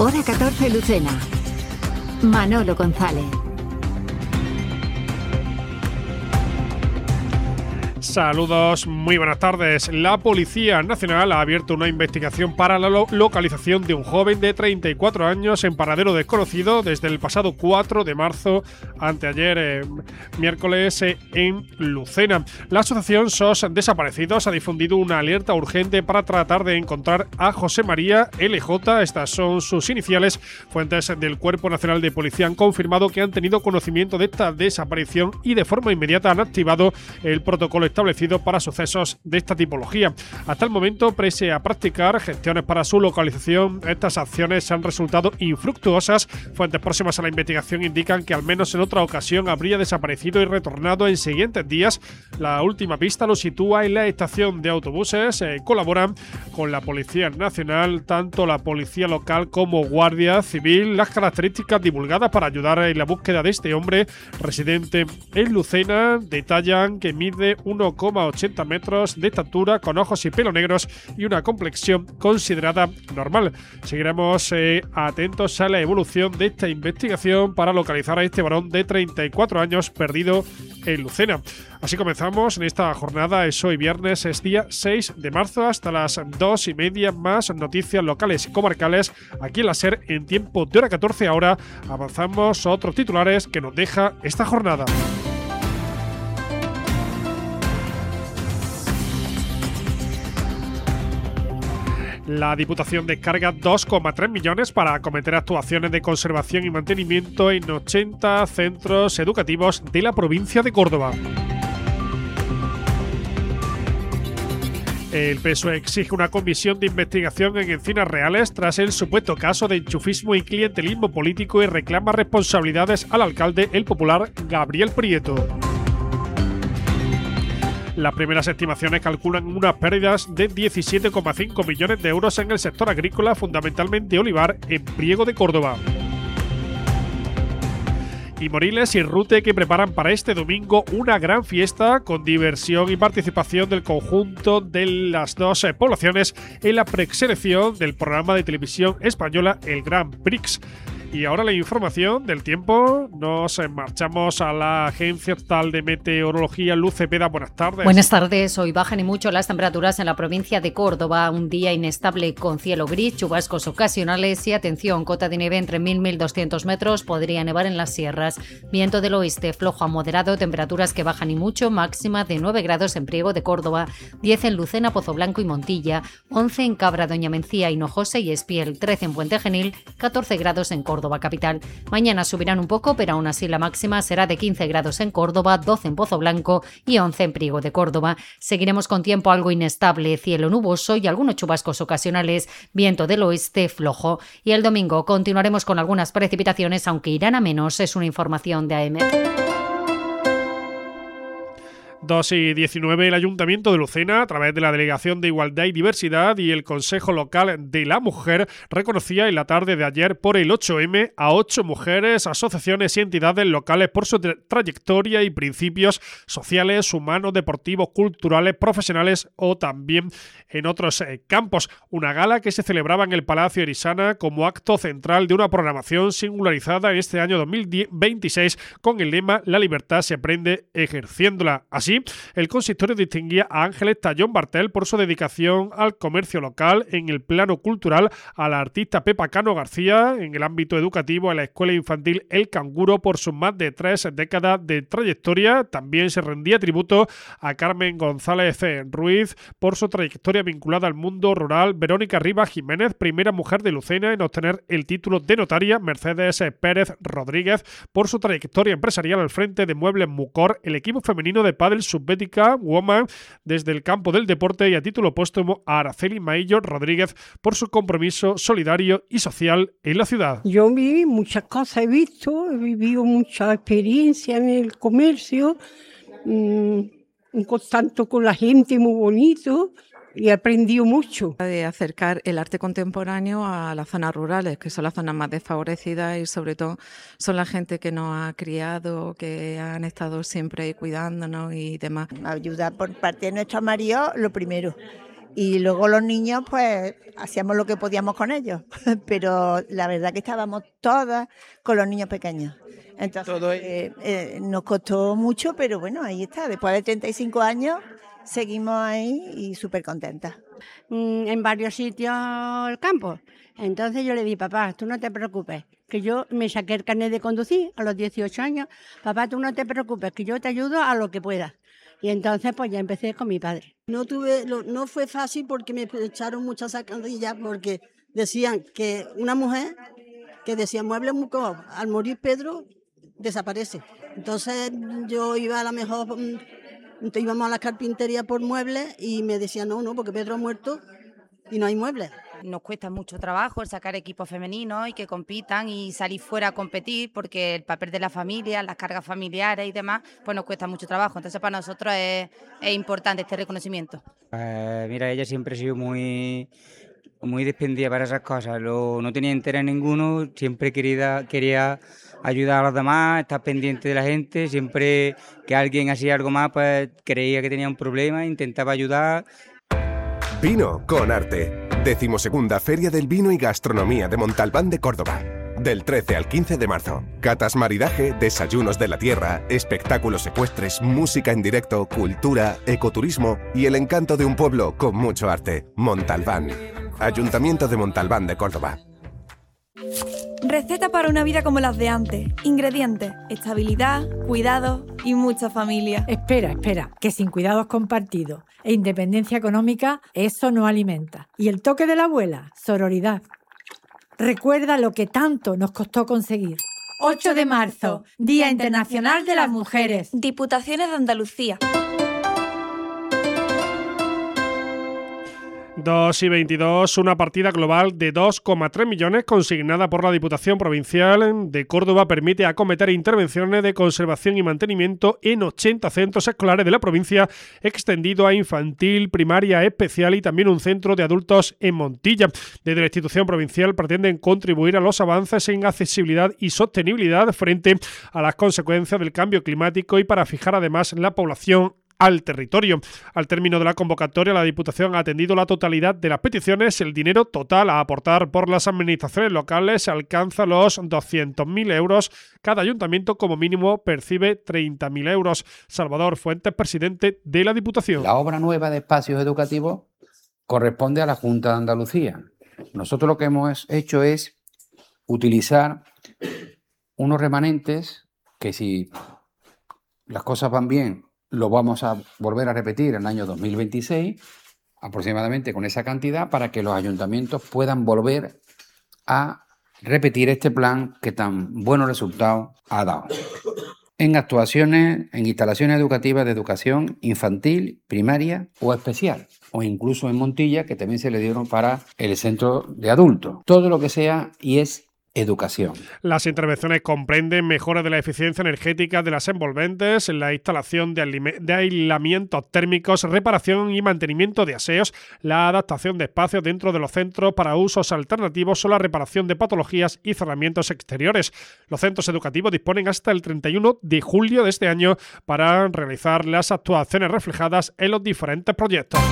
Hora 14 Lucena. Manolo González. Saludos, muy buenas tardes. La Policía Nacional ha abierto una investigación para la localización de un joven de 34 años en paradero desconocido desde el pasado 4 de marzo, anteayer, miércoles, en Lucena. La asociación SOS Desaparecidos ha difundido una alerta urgente para tratar de encontrar a José María LJ. Estas son sus iniciales. Fuentes del Cuerpo Nacional de Policía han confirmado que han tenido conocimiento de esta desaparición y de forma inmediata han activado el protocolo establecido para sucesos de esta tipología. Hasta el momento, pese a practicar gestiones para su localización, estas acciones han resultado infructuosas. Fuentes próximas a la investigación indican que al menos en otra ocasión habría desaparecido y retornado en siguientes días. La última pista lo sitúa en la estación de autobuses. Colaboran con la Policía Nacional, tanto la Policía Local como Guardia Civil. Las características divulgadas para ayudar en la búsqueda de este hombre residente en Lucena detallan que mide 1,80 metros de estatura, con ojos y pelo negros y una complexión considerada normal. Seguiremos atentos a la evolución de esta investigación para localizar a este varón de 34 años perdido en Lucena. Así comenzamos en esta jornada. Es hoy viernes, es día 6 de marzo, hasta las 2:30. Más noticias locales y comarcales aquí en la SER en tiempo de hora 14. Ahora avanzamos a otros titulares que nos deja esta jornada. La Diputación descarga 2,3 millones para acometer actuaciones de conservación y mantenimiento en 80 centros educativos de la provincia de Córdoba. El PSOE exige una comisión de investigación en Encinas Reales tras el supuesto caso de enchufismo y clientelismo político y reclama responsabilidades al alcalde, el popular Gabriel Prieto. Las primeras estimaciones calculan unas pérdidas de 17,5 millones de euros en el sector agrícola, fundamentalmente olivar, en Priego de Córdoba. Y Moriles y Rute, que preparan para este domingo una gran fiesta con diversión y participación del conjunto de las dos poblaciones en la preselección del programa de televisión española El Gran Prix. Y ahora la información del tiempo. Nos marchamos a la Agencia Estatal de Meteorología. Luz Cepeda, buenas tardes. Buenas tardes. Hoy bajan y mucho las temperaturas en la provincia de Córdoba. Un día inestable con cielo gris, chubascos ocasionales y atención, cota de nieve entre 1.000 y 1.200 metros. Podría nevar en las sierras. Viento del oeste flojo a moderado, temperaturas que bajan y mucho, máxima de 9 grados en Priego de Córdoba, 10 en Lucena, Pozoblanco y Montilla, 11 en Cabra, Doña Mencía, Hinojosa y Espiel, 13 en Puente Genil, 14 grados en Córdoba capital. Mañana subirán un poco, pero aún así la máxima será de 15 grados en Córdoba, 12 en Pozoblanco y 11 en Priego de Córdoba. Seguiremos con tiempo algo inestable, cielo nuboso y algunos chubascos ocasionales, viento del oeste flojo. Y el domingo continuaremos con algunas precipitaciones, aunque irán a menos. Es una información de AM. 2:19. El Ayuntamiento de Lucena, a través de la Delegación de Igualdad y Diversidad y el Consejo Local de la Mujer, reconocía en la tarde de ayer por el 8M a 8 mujeres, asociaciones y entidades locales por su trayectoria y principios sociales, humanos, deportivos, culturales, profesionales o también en otros campos. Una gala que se celebraba en el Palacio Erisana como acto central de una programación singularizada en este año 2026 con el lema «La libertad se aprende ejerciéndola». Así, el consistorio distinguía a Ángeles Tallón Bartel por su dedicación al comercio local, en el plano cultural a la artista Pepa Cano García, en el ámbito educativo a la escuela infantil El Canguro por sus más de 3 décadas de trayectoria. También se rendía tributo a Carmen González Ruiz por su trayectoria vinculada al mundo rural, Verónica Rivas Jiménez, primera mujer de Lucena en obtener el título de notaria, Mercedes Pérez Rodríguez por su trayectoria empresarial al frente de Muebles Mucor, el equipo femenino de pádel Subbética Woman desde el campo del deporte, y a título póstumo a Araceli Maillo Rodríguez por su compromiso solidario y social en la ciudad. Yo viví muchas cosas, he vivido mucha experiencia en el comercio, un contacto con la gente muy bonito. Y he aprendido mucho. De acercar el arte contemporáneo a las zonas rurales, que son las zonas más desfavorecidas y sobre todo son la gente que nos ha criado, que han estado siempre cuidándonos y demás. Ayudar por parte de nuestro marido, lo primero. Y luego los niños, pues, hacíamos lo que podíamos con ellos, pero la verdad que estábamos todas con los niños pequeños. Entonces, nos costó mucho, pero bueno, ahí está. Después de 35 años, seguimos ahí y súper contentas. En varios sitios el campo. Entonces yo le dije, papá, tú no te preocupes, que yo me saqué el carnet de conducir a los 18 años. Papá, tú no te preocupes, que yo te ayudo a lo que pueda. Y entonces pues ya empecé con mi padre. No fue fácil porque me echaron muchas sacadillas, porque decían que una mujer que decía muebles muy cómodos, al morir Pedro desaparece. Entonces yo iba a la mejor, íbamos a la carpintería por muebles y me decían no, porque Pedro ha muerto y no hay muebles. Nos cuesta mucho trabajo el sacar equipos femeninos y que compitan y salir fuera a competir, porque el papel de la familia, las cargas familiares y demás, pues nos cuesta mucho trabajo. Entonces para nosotros es importante este reconocimiento. Mira, ella siempre ha sido muy despendida para esas cosas, no tenía interés ninguno, siempre quería ayudar a los demás, estar pendiente de la gente, siempre que alguien hacía algo más, pues creía que tenía un problema, intentaba ayudar. Vino con arte. 12ª Feria del Vino y Gastronomía de Montalbán de Córdoba. Del 13 al 15 de marzo. Catas maridaje, desayunos de la tierra, espectáculos ecuestres, música en directo, cultura, ecoturismo y el encanto de un pueblo con mucho arte. Montalbán. Ayuntamiento de Montalbán de Córdoba. Receta para una vida como las de antes. Ingredientes: estabilidad, cuidado y mucha familia. Espera, que sin cuidados compartidos e independencia económica, eso no alimenta. Y el toque de la abuela, sororidad. Recuerda lo que tanto nos costó conseguir. 8 de marzo, Día Internacional de las Mujeres. Diputaciones de Andalucía. 2:22, una partida global de 2,3 millones consignada por la Diputación Provincial de Córdoba permite acometer intervenciones de conservación y mantenimiento en 80 centros escolares de la provincia, extendido a infantil, primaria especial y también un centro de adultos en Montilla. Desde la institución provincial pretenden contribuir a los avances en accesibilidad y sostenibilidad frente a las consecuencias del cambio climático y para fijar además la población al territorio. Al término de la convocatoria, la Diputación ha atendido la totalidad de las peticiones. El dinero total a aportar por las administraciones locales alcanza los 200.000 euros. Cada ayuntamiento como mínimo percibe 30.000 euros. Salvador Fuentes, presidente de la Diputación. La obra nueva de espacios educativos corresponde a la Junta de Andalucía. Nosotros lo que hemos hecho es utilizar unos remanentes que, si las cosas van bien, lo vamos a volver a repetir en el año 2026, aproximadamente con esa cantidad, para que los ayuntamientos puedan volver a repetir este plan que tan buenos resultados ha dado. En actuaciones, en instalaciones educativas de educación infantil, primaria o especial, o incluso en Montilla, que también se le dieron para el centro de adultos. Todo lo que sea y es educación. Las intervenciones comprenden mejoras de la eficiencia energética de las envolventes, la instalación de aislamientos térmicos, reparación y mantenimiento de aseos, la adaptación de espacios dentro de los centros para usos alternativos o la reparación de patologías y cerramientos exteriores. Los centros educativos disponen hasta el 31 de julio de este año para realizar las actuaciones reflejadas en los diferentes proyectos.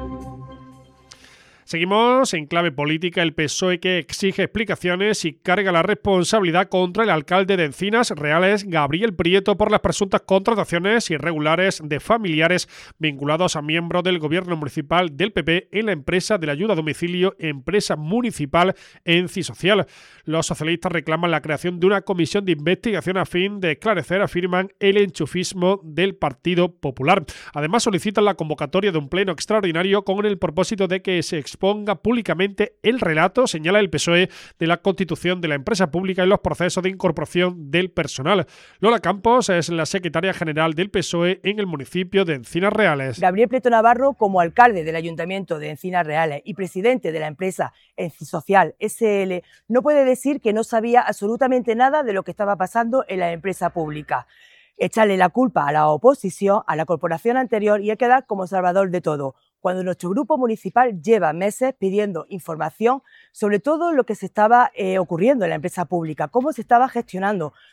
Seguimos en clave política. El PSOE que exige explicaciones y carga la responsabilidad contra el alcalde de Encinas Reales, Gabriel Prieto, por las presuntas contrataciones irregulares de familiares vinculados a miembros del gobierno municipal del PP en la empresa de la ayuda a domicilio, empresa municipal Encisocial. Los socialistas reclaman la creación de una comisión de investigación a fin de esclarecer, afirman, el enchufismo del Partido Popular. Además, solicitan la convocatoria de un pleno extraordinario con el propósito de que se exponga públicamente el relato, señala el PSOE, de la constitución de la empresa pública y los procesos de incorporación del personal. Lola Campos es la secretaria general del PSOE en el municipio de Encinas Reales. Gabriel Prieto Navarro, como alcalde del Ayuntamiento de Encinas Reales y presidente de la empresa Encisocial SL, no puede decir que no sabía absolutamente nada de lo que estaba pasando en la empresa pública. Echarle la culpa a la oposición, a la corporación anterior, y quedar como salvador de todo, cuando nuestro grupo municipal lleva meses pidiendo información sobre todo lo que se estaba ocurriendo en la empresa pública, cómo se estaba gestionando,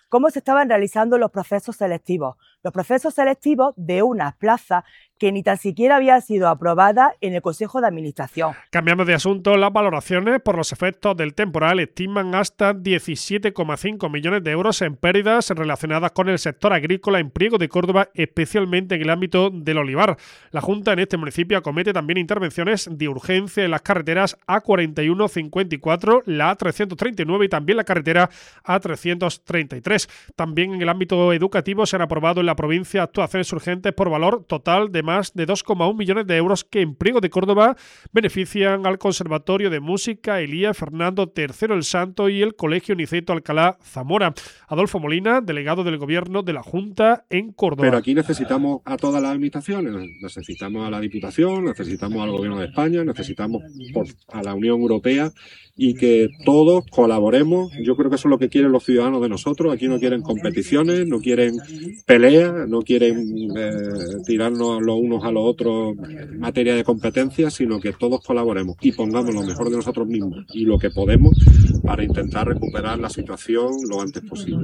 cómo se estaban realizando los procesos selectivos. Los procesos selectivos de unas plazas que ni tan siquiera habían sido aprobadas en el Consejo de Administración. Cambiando de asunto, las valoraciones por los efectos del temporal estiman hasta 17,5 millones de euros en pérdidas relacionadas con el sector agrícola en Priego de Córdoba, especialmente en el ámbito del olivar. La Junta en este municipio acomete también intervenciones de urgencia en las carreteras A41-54, la A339 y también la carretera A333. También en el ámbito educativo se han aprobado en la provincia actuaciones urgentes por valor total de más de 2,1 millones de euros que en Priego de Córdoba benefician al Conservatorio de Música Elías Fernando III el Santo y el Colegio Niceto Alcalá Zamora. Adolfo Molina, delegado del Gobierno de la Junta en Córdoba. Pero aquí necesitamos a todas las administraciones, necesitamos a la Diputación, necesitamos al Gobierno de España, necesitamos a la Unión Europea y que todos colaboremos. Yo creo que eso es lo que quieren los ciudadanos de nosotros. Aquí no quieren competiciones, no quieren peleas, no quieren tirarnos los unos a los otros en materia de competencia, sino que todos colaboremos y pongamos lo mejor de nosotros mismos y lo que podemos para intentar recuperar la situación lo antes posible.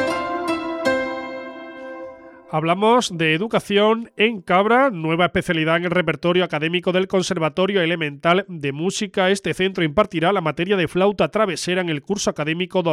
Hablamos de educación en Cabra, nueva especialidad en el repertorio académico del Conservatorio Elemental de Música. Este centro impartirá la materia de flauta travesera en el curso académico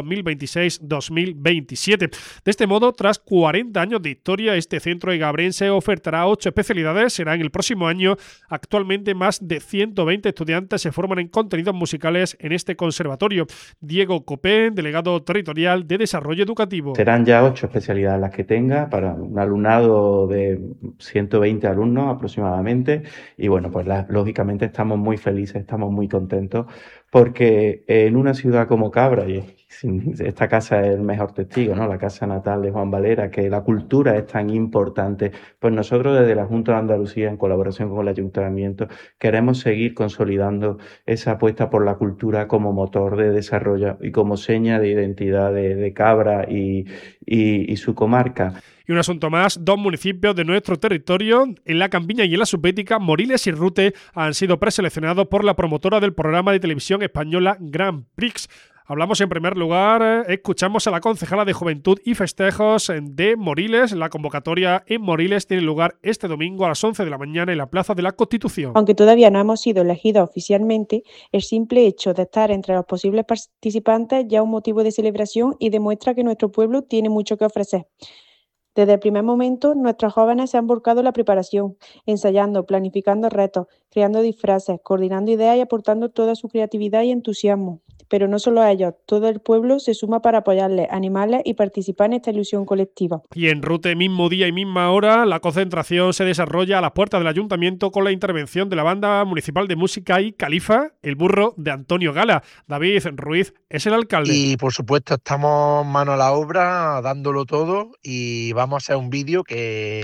2026-2027. De este modo, tras 40 años de historia, este centro egabrense ofertará 8 especialidades. Será en el próximo año. Actualmente, más de 120 estudiantes se forman en contenidos musicales en este conservatorio. Diego Copén, delegado territorial de Desarrollo Educativo. Serán ya 8 especialidades las que tenga para un alumnado de 120 alumnos aproximadamente y bueno, pues lógicamente estamos muy felices, estamos muy contentos porque en una ciudad como Cabra, y esta casa es el mejor testigo, ¿no? La casa natal de Juan Valera, que la cultura es tan importante, pues nosotros desde la Junta de Andalucía, en colaboración con el Ayuntamiento, queremos seguir consolidando esa apuesta por la cultura como motor de desarrollo y como seña de identidad de Cabra y su comarca. Y un asunto más, 2 municipios de nuestro territorio, en la Campiña y en la Subbética, Moriles y Rute, han sido preseleccionados por la promotora del programa de televisión española Grand Prix. Hablamos en primer lugar, escuchamos a la concejala de Juventud y Festejos de Moriles. La convocatoria en Moriles tiene lugar este domingo a las 11 de la mañana en la Plaza de la Constitución. Aunque todavía no hemos sido elegidos oficialmente, el simple hecho de estar entre los posibles participantes ya es un motivo de celebración y demuestra que nuestro pueblo tiene mucho que ofrecer. Desde el primer momento, nuestros jóvenes se han volcado en la preparación, ensayando, planificando retos, creando disfraces, coordinando ideas y aportando toda su creatividad y entusiasmo. Pero no solo ellos, todo el pueblo se suma para apoyarles, animarles y participar en esta ilusión colectiva. Y en Rute, mismo día y misma hora, la concentración se desarrolla a las puertas del Ayuntamiento con la intervención de la Banda Municipal de Música y Califa, el burro de Antonio Gala. David Ruiz es el alcalde. Y por supuesto estamos mano a la obra, dándolo todo y vamos a hacer un vídeo que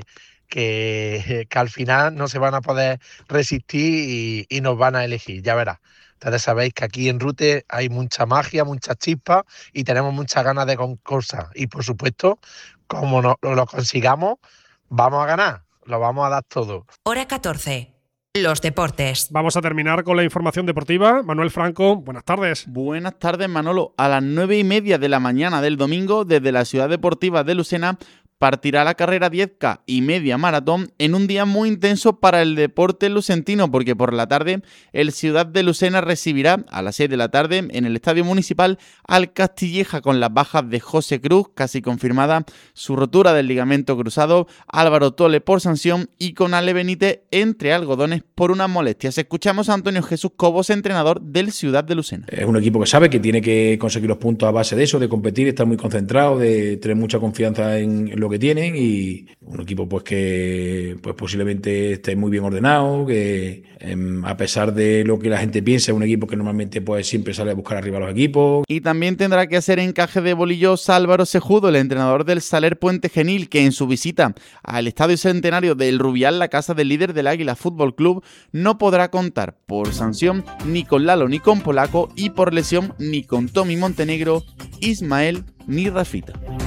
al final no se van a poder resistir y nos van a elegir, ya verás. Ustedes sabéis que aquí en Rute hay mucha magia, muchas chispas y tenemos muchas ganas de cosas. Y por supuesto, como lo consigamos, vamos a ganar, lo vamos a dar todo. Hora 14. Los deportes. Vamos a terminar con la información deportiva. Manuel Franco, buenas tardes. Buenas tardes, Manolo. A las 9:30 de la mañana del domingo, desde la Ciudad Deportiva de Lucena, partirá la carrera 10K y media maratón en un día muy intenso para el deporte lucentino, porque por la tarde el Ciudad de Lucena recibirá a las 6 de la tarde en el Estadio Municipal al Castilleja con las bajas de José Cruz, casi confirmada su rotura del ligamento cruzado, Álvaro Tole por sanción y con Ale Benítez entre algodones por unas molestias. Escuchamos a Antonio Jesús Cobos, entrenador del Ciudad de Lucena. Es un equipo que sabe que tiene que conseguir los puntos a base de eso, de competir, estar muy concentrado, de tener mucha confianza en lo que tienen, y un equipo pues que pues posiblemente esté muy bien ordenado, que a pesar de lo que la gente piensa, es un equipo que normalmente pues siempre sale a buscar arriba a los equipos. Y también tendrá que hacer encaje de bolillos Álvaro Sejudo, el entrenador del Saler Puente Genil, que en su visita al Estadio Centenario del Rubial, la casa del líder del Águila Fútbol Club, no podrá contar por sanción ni con Lalo ni con Polaco y por lesión ni con Tommy Montenegro, Ismael ni Rafita.